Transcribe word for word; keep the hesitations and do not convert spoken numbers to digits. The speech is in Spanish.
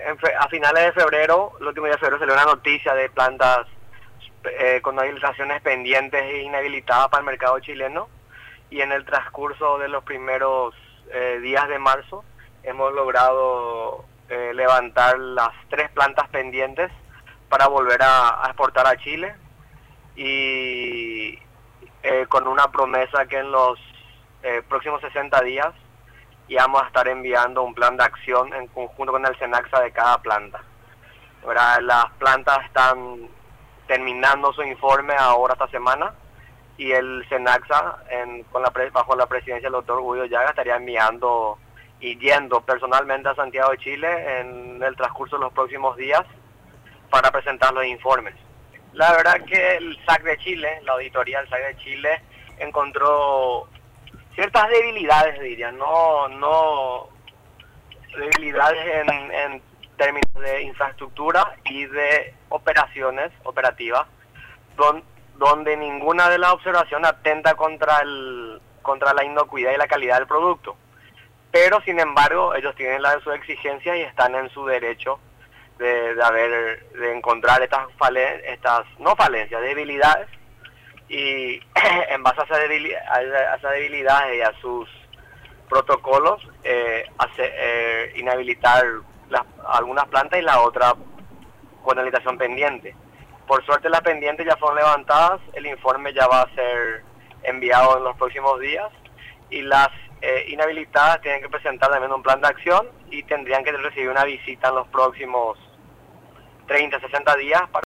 en fe, a finales de febrero, el último día de febrero, salió una noticia de plantas eh, con habilitaciones pendientes e inhabilitadas para el mercado chileno, y en el transcurso de los primeros eh, días de marzo hemos logrado eh, levantar las tres plantas pendientes para volver a, a exportar a Chile, y eh, con una promesa que en los eh, próximos sesenta días íbamos a estar enviando un plan de acción en conjunto con el SENACSA de cada planta. Ahora, las plantas están terminando su informe ahora esta semana, y el SENACSA, en, con la, bajo la presidencia del doctor Guido Llaga, estaría enviando y yendo personalmente a Santiago de Chile en el transcurso de los próximos días para presentar los informes. La verdad que el S A C de Chile, la auditoría del S A C de Chile, encontró ciertas debilidades, diría, no, no debilidades en, en términos de infraestructura y de operaciones operativas, don, donde ninguna de las observaciones atenta contra el contra la inocuidad y la calidad del producto. Pero sin embargo, ellos tienen la de sus exigencias y están en su derecho de, de haber de encontrar estas falen, estas no falencias, debilidades, y en base a esas debilidades, a esa debilidades y a sus protocolos, eh, hace, eh, inhabilitar las, algunas plantas y la otra con habilitación pendiente. Por suerte las pendientes ya fueron levantadas, el informe ya va a ser enviado en los próximos días, y las eh, inhabilitadas tienen que presentar también un plan de acción y tendrían que recibir una visita en los próximos treinta, sesenta días para